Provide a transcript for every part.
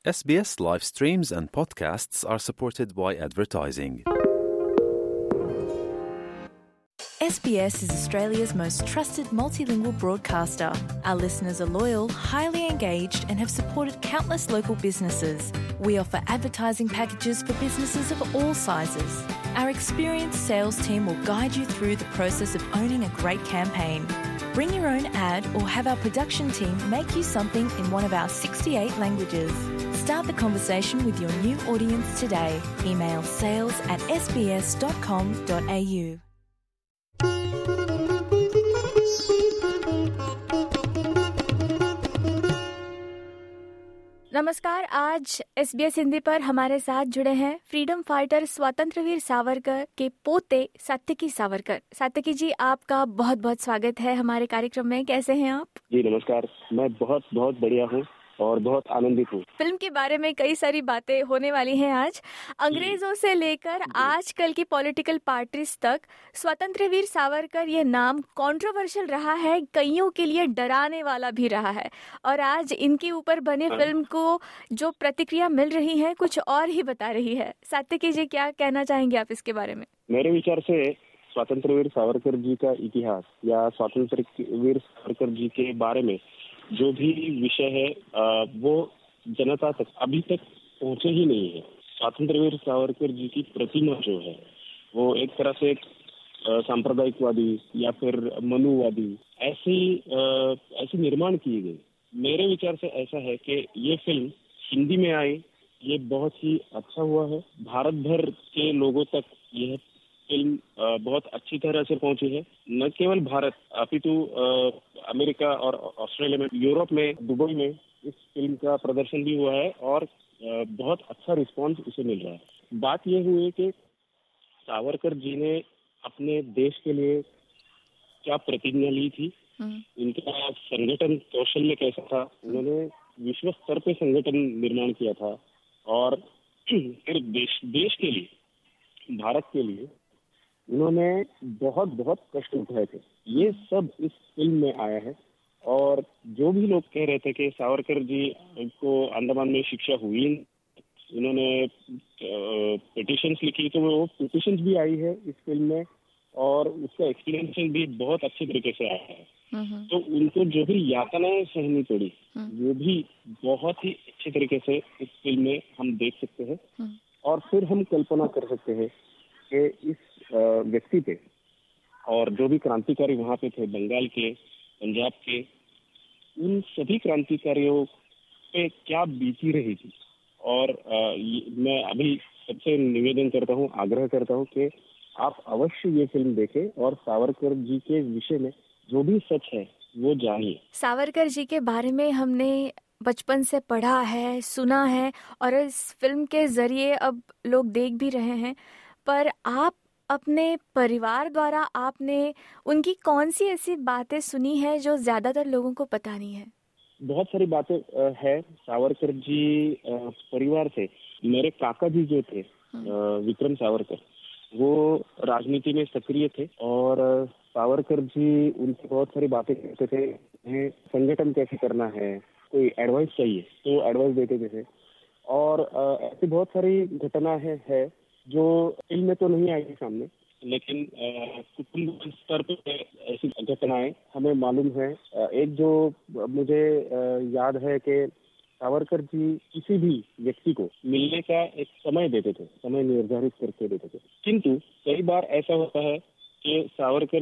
SBS live streams and podcasts are supported by advertising. SBS is Australia's most trusted multilingual broadcaster. Our listeners are loyal, highly engaged and have supported countless local businesses. We offer advertising packages for businesses of all sizes. Our experienced sales team will guide you through the process of owning a great campaign. Bring your own ad or have our production team make you something in one of our 68 languages. Start the conversation with your new audience today. Email sales@sbs.com.au. नमस्कार। आज SBS Hindi पर हमारे साथ जुड़े हैं freedom fighter स्वतंत्रवीर Savarkar के पोते सात्यकी सावरकर। सात्यकी जी, आपका बहुत बहुत स्वागत है हमारे कार्यक्रम में। कैसे हैं आप? जी नमस्कार, मैं बहुत बहुत बढ़िया हूँ और बहुत आनंदित हूँ। फिल्म के बारे में कई सारी बातें होने वाली हैं आज। अंग्रेजों से लेकर आजकल की पॉलिटिकल पार्टीज तक स्वतंत्रवीर सावरकर ये नाम कंट्रोवर्शियल रहा है, कईयों के लिए डराने वाला भी रहा है। और आज इनके ऊपर बने फिल्म को जो प्रतिक्रिया मिल रही है कुछ और ही बता रही है। सात्यकी जी, क्या कहना चाहेंगे आप इसके बारे में? मेरे विचार से स्वतंत्रवीर सावरकर जी का इतिहास या स्वतंत्रवीर सावरकर जी के बारे में जो भी विषय है वो जनता तक अभी तक पहुंचे ही नहीं है। स्वतंत्रवीर सावरकर जी की प्रतिमा जो है वो एक तरह से एक सांप्रदायिकवादी या फिर मनुवादी ऐसी निर्माण की गई। मेरे विचार से ऐसा है कि ये फिल्म हिंदी में आई, ये बहुत ही अच्छा हुआ है। भारत भर के लोगों तक यह फिल्म बहुत अच्छी तरह से पहुंची है। न केवल भारत अपितु अमेरिका और ऑस्ट्रेलिया में, यूरोप में, दुबई में इस फिल्म का प्रदर्शन भी हुआ है और बहुत अच्छा रिस्पांस इसे मिल रहा है। बात यह हुई कि सावरकर जी ने अपने देश के लिए क्या प्रतिज्ञा ली थी, इनका संगठन कौशल्य कैसा था, उन्होंने विश्व स्तर पे संगठन निर्माण किया था और फिर देश के लिए, भारत के लिए उन्होंने बहुत बहुत कष्ट उठाए थे। ये सब इस फिल्म में आया है। और जो भी लोग कह रहे थे कि सावरकर जी को अंडमान में शिक्षा हुई, उन्होंने पिटिशंस लिखी, तो वो पिटिशंस भी आई है इस फिल्म में और उसका एक्सप्लेनेशन भी बहुत अच्छे तरीके से आया है। तो उनको जो भी यातनाएं सहनी पड़ी वो भी बहुत ही अच्छे तरीके से इस फिल्म में हम देख सकते हैं। और फिर हम कल्पना कर सकते हैं कि इस व्यक्ति पे और जो भी क्रांतिकारी वहाँ पे थे, बंगाल के, पंजाब के, उन सभी क्रांतिकारियों पे क्या बीती रही थी। और मैं अभी सबसे निवेदन करता हूँ, आग्रह करता हूँ कि आप अवश्य ये फिल्म देखें और सावरकर जी के विषय में जो भी सच है वो जानिए। सावरकर जी के बारे में हमने बचपन से पढ़ा है, सुना है और इस फिल्म के जरिए अब लोग देख भी रहे हैं। पर आप अपने परिवार द्वारा आपने उनकी कौन सी ऐसी बातें सुनी है जो ज्यादातर लोगों को पता नहीं है? बहुत सारी बातें है सावरकर जी परिवार से। मेरे काका जी जो थे विक्रम सावरकर, वो राजनीति में सक्रिय थे और सावरकर जी उनसे बहुत सारी बातें कहते थे। संगठन कैसे करना है, कोई एडवाइस चाहिए तो एडवाइस देते थे। और ऐसी बहुत सारी घटना है जो फिल्म में तो नहीं आई सामने, लेकिन कुटुंब स्तर पर ऐसी घटनाएं हमें मालूम है। एक जो मुझे याद है कि सावरकर जी किसी भी व्यक्ति को मिलने का एक समय देते थे, समय निर्धारित करके देते थे। किंतु कई बार ऐसा होता है कि सावरकर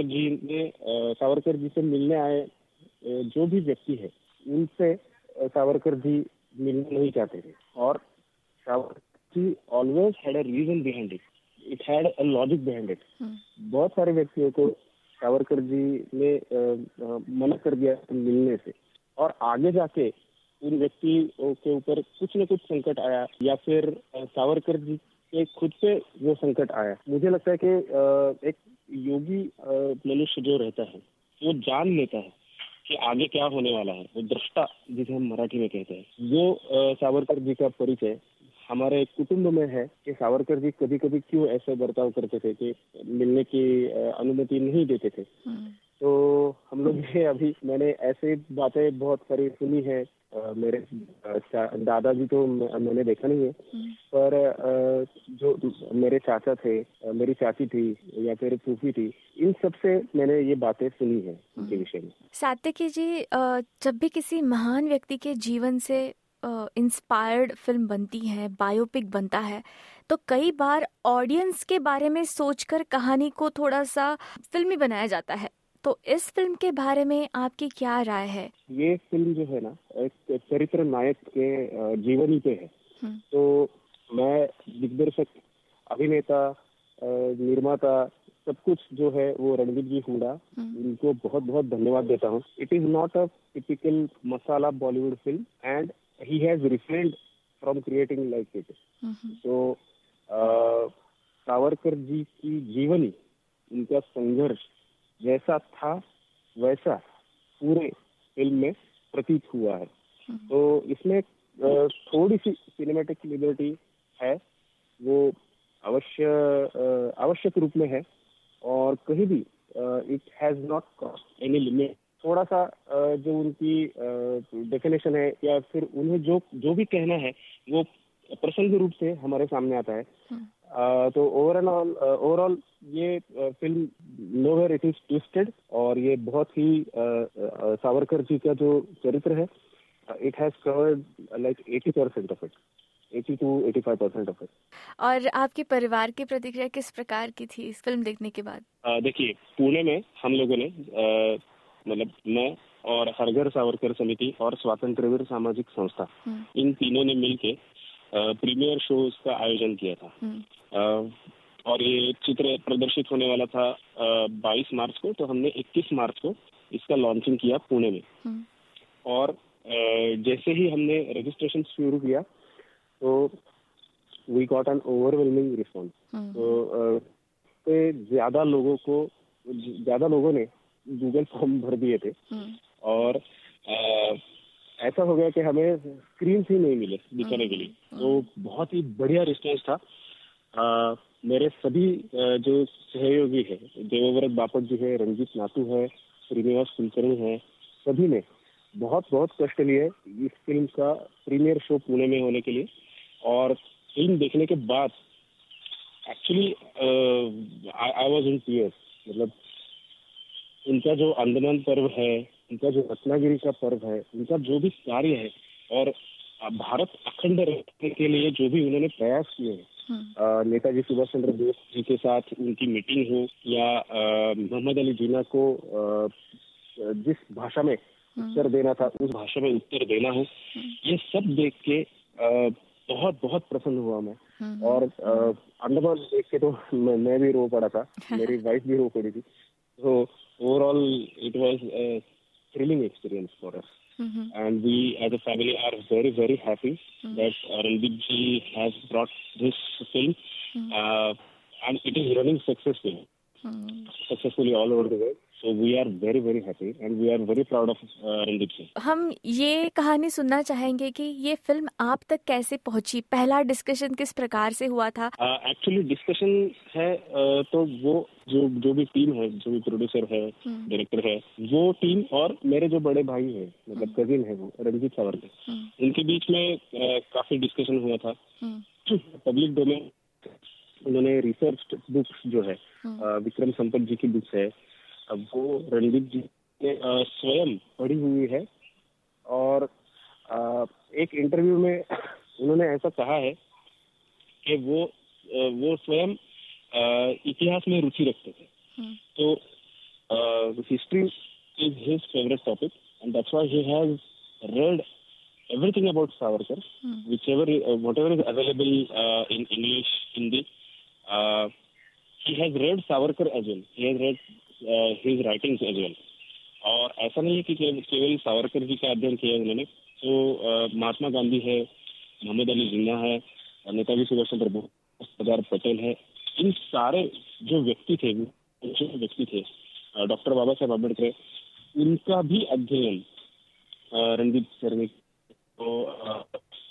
जी से मिलने आए जो भी व्यक्ति है उनसे सावरकर जी मिलना नहीं चाहते थे। और Savarkar ji always had a reason behind it, it had a logic behind it. बहुत सारे व्यक्तियों को सावरकर जी ने मना कर दिया मिलने से और आगे जाके उन व्यक्तियों के ऊपर कुछ न कुछ संकट आया या फिर सावरकर जी के खुद पे वो संकट आया। मुझे लगता है कि एक योगी मनुष्य जो रहता है वो जान लेता है कि आगे क्या होने वाला है, वो दृष्टा जिसे हम मराठी में कहते हैं। वो सावरकर जी का परिचय हमारे कुटुंब में है कि सावरकर जी कभी कभी क्यों ऐसे बर्ताव करते थे कि मिलने की अनुमति नहीं देते थे। तो हम लोग ने अभी, मैंने ऐसे बातें बहुत सारी सुनी है। मेरे दादाजी तो मैंने देखा नहीं है, पर जो मेरे चाचा थे, मेरी चाची थी या फिर फूफी थी, इन सब से मैंने ये बातें सुनी है उनके विषय में। सात्यकी जी, जब भी किसी महान व्यक्ति के जीवन से इंस्पायर्ड फिल्म बनती है, बायोपिक बनता है, तो कई बार ऑडियंस के बारे में सोचकर कहानी को थोड़ा सा फिल्मी बनाया जाता है। तो इस फिल्म के बारे में आपकी क्या राय है? ये फिल्म जो है ना, एक चरित्र नायक के जीवनी पे है। तो मैं दिग्दर्शक, अभिनेता, निर्माता, सब कुछ जो है वो रणदीप जी हुडा, इनको बहुत बहुत धन्यवाद देता हूँ। It is not a typical masala Bollywood film and he has refrained from creating like it. तो सावरकर जी की जीवनी, उनका संघर्ष जैसा था वैसा पूरे फिल्म में प्रतीत हुआ है। तो इसमें थोड़ी सी सिनेमैटिक लिबर्टी है, वो आवश्यक रूप में है, और कहीं भी it has not cost any limit. थोड़ा सा जो उनकी डेफिनेशन है या फिर उन्हें जो भी कहना है वो प्रसंग रूप से हमारे सामने आता है। तो ओवरऑल ये film nowhere it is twisted, और ये बहुत ही सावरकर जी का जो चरित्र है, it has covered like 80% of it, 80 to 85% of it. और आपके परिवार की प्रतिक्रिया किस प्रकार की थी इस फिल्म देखने के बाद? देखिए, पुणे में हम लोगों ने मतलब मैं और हर घर सावरकर समिति और स्वातंत्रवीर सामाजिक संस्था, इन तीनों ने मिलके प्रीमियर शोज का आयोजन किया था। और ये चित्र प्रदर्शित होने वाला था 22 मार्च को, तो हमने 21 मार्च को इसका लॉन्चिंग किया पुणे में। और जैसे ही हमने रजिस्ट्रेशन शुरू किया तो we got an overwhelming response. तो ज्यादा लोगों ने गूगल फॉर्म भर दिए थे, और ऐसा हो गया कि हमें स्क्रीन ही नहीं मिले दिखाने के लिए। तो बहुत ही बढ़िया रिस्पॉन्स था। मेरे सभी जो सहयोगी है, देवव्रत बापट जी है, रंजीत नातू है, श्रीनिवास कुलकर्णी है, सभी ने बहुत बहुत कष्ट लिए इस फिल्म का प्रीमियर शो पुणे में होने के लिए। और फिल्म देखने के बाद actually I was in tears. मतलब उनका जो अंडमान पर्व है, उनका जो रत्नागिरी का पर्व है, उनका जो भी कार्य है, और भारत अखंड रहने के लिए जो भी उन्होंने प्रयास किए हैं, नेताजी सुभाष चंद्र बोस जी के साथ उनकी मीटिंग हो, या मोहम्मद अली जिन्ना को जिस भाषा में उत्तर देना था उस भाषा में उत्तर देना हो, ये सब देख के बहुत बहुत प्रसन्न हुआ मैं। और अंडमान देख के तो मैं भी रो पड़ा था, मेरी वाइफ भी रो पड़ी थी। तो overall it was a thrilling experience for us, and we as a family are very very happy that Randeep ji has brought this film, and it is running successfully all over the world. So we are very very happy and we are very proud of Randeep ji. हम ये कहानी सुनना चाहेंगे कि ये film आप तक कैसे पहुंची, पहला डिस्कशन किस प्रकार से हुआ था? एक्चुअली डिस्कशन है तो वो जो भी टीम है, जो भी प्रोड्यूसर है, डायरेक्टर है, वो टीम और मेरे जो बड़े भाई है, मतलब कजिन है वो रंजीत सावरकर, उनके बीच में काफी डिस्कशन हुआ था। पब्लिक डोमेन उन्होंने रिसर्च बुक्स जो है, विक्रम संपत जी की बुक्स है, अब वो रणदीप जी ने स्वयं पढ़ी हुई है। और एक इंटरव्यू में उन्होंने ऐसा कहा है कि वो स्वयं इतिहास में रुचि रखते थे। तो history is his favourite topic and that's why he has read everything about Savarkar, whatever is available in English, Hindi. He has read Savarkar as well. He has read his writings as well. और ऐसा नहीं है कि केवल सावरकर जी का अध्ययन किया उन्होंने। तो महात्मा गांधी है, मोहम्मद अली जिन्ना है, नेताजी सुभाष चंद्र बोस, सरदार पटेल है, इन सारे जो व्यक्ति थे, डॉक्टर बाबा साहेब अम्बेडकर, इनका भी अध्ययन रणदीप सर ने। तो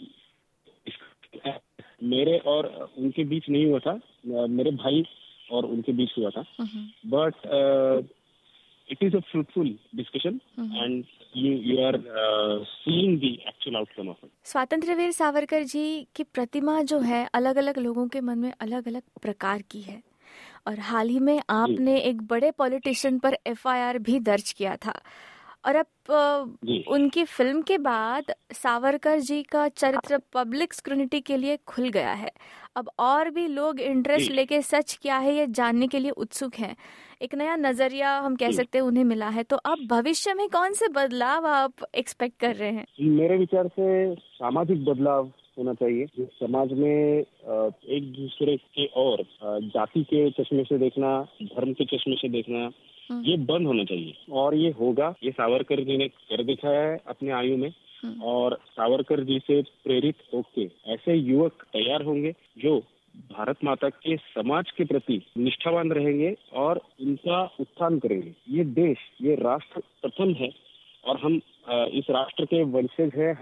मेरे और उनके बीच नहीं हुआ था, मेरे भाई और उनके बीच हुआ था, but it is a fruitful discussion and you are seeing the actual outcome of it. स्वातंत्र्यवीर सावरकर जी की प्रतिमा जो है अलग अलग लोगों के मन में अलग अलग प्रकार की है और हाल ही में आपने एक बड़े पॉलिटिशियन पर FIR भी दर्ज किया था और अब उनकी फिल्म के बाद सावरकर जी का चरित्र पब्लिक स्क्रूनिटी के लिए खुल गया है। अब और भी लोग इंटरेस्ट लेके सच क्या है ये जानने के लिए उत्सुक हैं। एक नया नजरिया हम कह सकते हैं उन्हें मिला है। तो अब भविष्य में कौन से बदलाव आप एक्सपेक्ट कर रहे हैं? मेरे विचार से सामाजिक बदलाव होना चाहिए। समाज में एक दूसरे के और जाति के चश्मे से देखना, धर्म के चश्मे से देखना, ये बंद होना चाहिए और ये होगा। ये सावरकर जी ने कर दिखाया है अपने आयु में और सावरकर जी से प्रेरित होकर ऐसे युवक तैयार होंगे जो भारत माता के समाज के प्रति निष्ठावान रहेंगे और इनका उत्थान करेंगे। ये देश, ये राष्ट्र प्रथम है और हम इस राष्ट्र के वंशज हैं,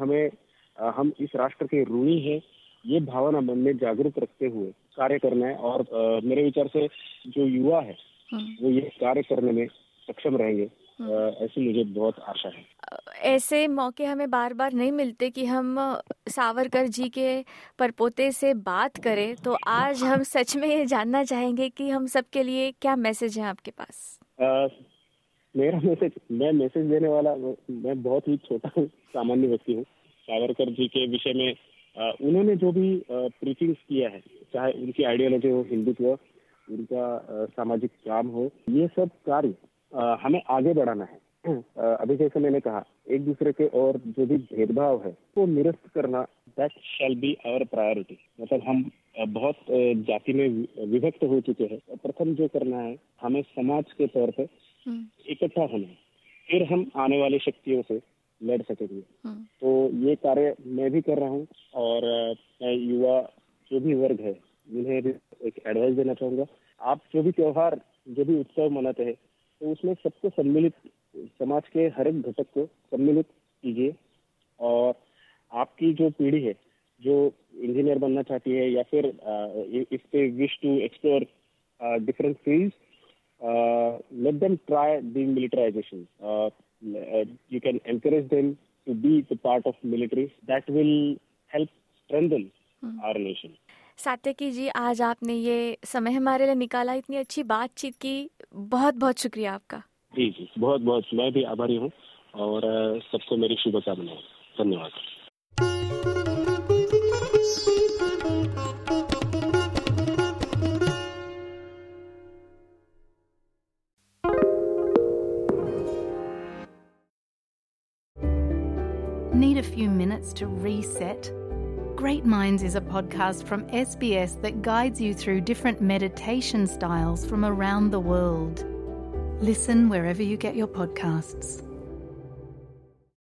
हम इस राष्ट्र के ऋणी हैं। ये भावना मन में जागरूक रखते हुए कार्य करना है और मेरे विचार से जो युवा है वो ये कार्य करने में सक्षम रहेंगे, ऐसी मुझे बहुत आशा है। ऐसे मौके हमें बार बार नहीं मिलते कि हम सावरकर जी के परपोते से बात करें, तो आज हम सच में ये जानना चाहेंगे कि हम सबके लिए क्या मैसेज है आपके पास? मेरा मैसेज, मैं मैसेज देने वाला, मैं बहुत ही छोटा हूँ, सामान्य व्यक्ति हूँ। सावरकर जी के विषय में उन्होंने जो भी प्रीचिंग्स किया है, चाहे उनकी आइडियोलॉजी हो, हिंदुत्व, उनका सामाजिक काम हो, ये सब कार्य हमें आगे बढ़ाना है। अभी जैसे मैंने कहा, एक दूसरे के और जो भी भेदभाव है वो निरस्त करना, that shall be our priority. मतलब हम बहुत जाति में विभक्त हो चुके हैं। प्रथम जो करना है, हमें समाज के तौर पे इकट्ठा होना है, फिर हम आने वाली शक्तियों से लड़ सकेंगे। तो ये कार्य मैं भी कर रहा हूँ और युवा जो भी वर्ग है उन्हें भी एक एडवाइस देना चाहूँगा। आप जो भी त्योहार, जो भी उत्सव मनाते हैं, तो उसमें सबको सम्मिलित, समाज के हर एक घटक को सम्मिलित कीजिए और आपकी जो पीढ़ी है जो इंजीनियर बनना चाहती है या फिर if they wish to explore different fields, let them try the militarization. You can encourage them to be the part of military. That will help strengthen our nation. Satyaki ji, आज आपने ये समय हमारे लिए निकाला, इतनी अच्छी बातचीत की, बहुत बहुत शुक्रिया आपका। जी जी, बहुत बहुत मैं भी आभारी हूँ और सबको मेरी शुभकामनाएं। धन्यवाद। Need a few minutes to reset? Great Minds is a podcast from SBS that guides you through different meditation styles from around the world. Listen wherever you get your podcasts.